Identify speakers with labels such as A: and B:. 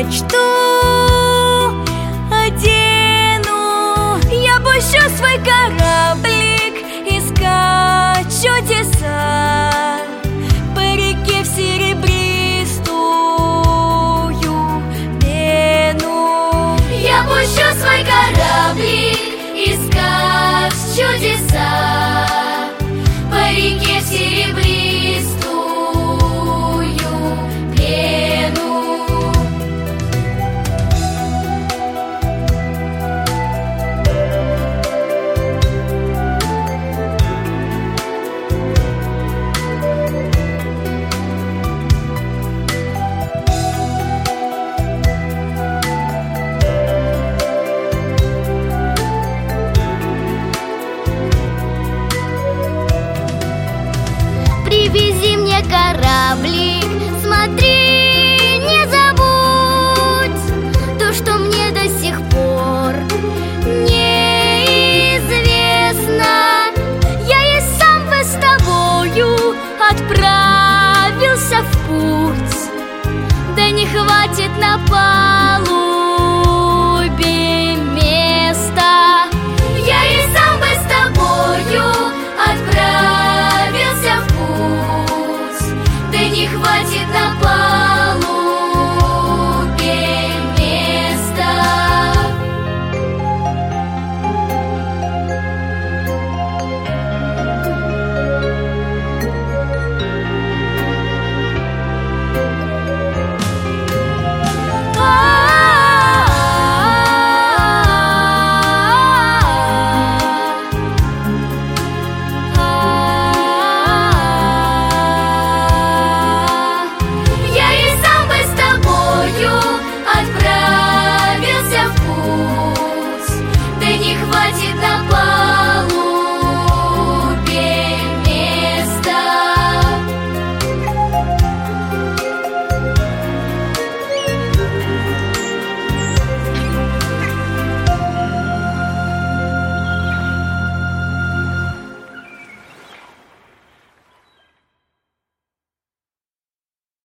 A: мечту одену, я пущу свой кораблик искать чудеса по реке в серебристую пену. Я пущу свой кораблик искать чудеса по реке в серебристую пену.
B: Привези мне кораблик, смотри, не забудь то, что мне до сих пор неизвестно. Я и сам бы с тобою отправился в путь, да не хватит на палубе места. Я и сам бы с тобою отправился в путь, да не хватит на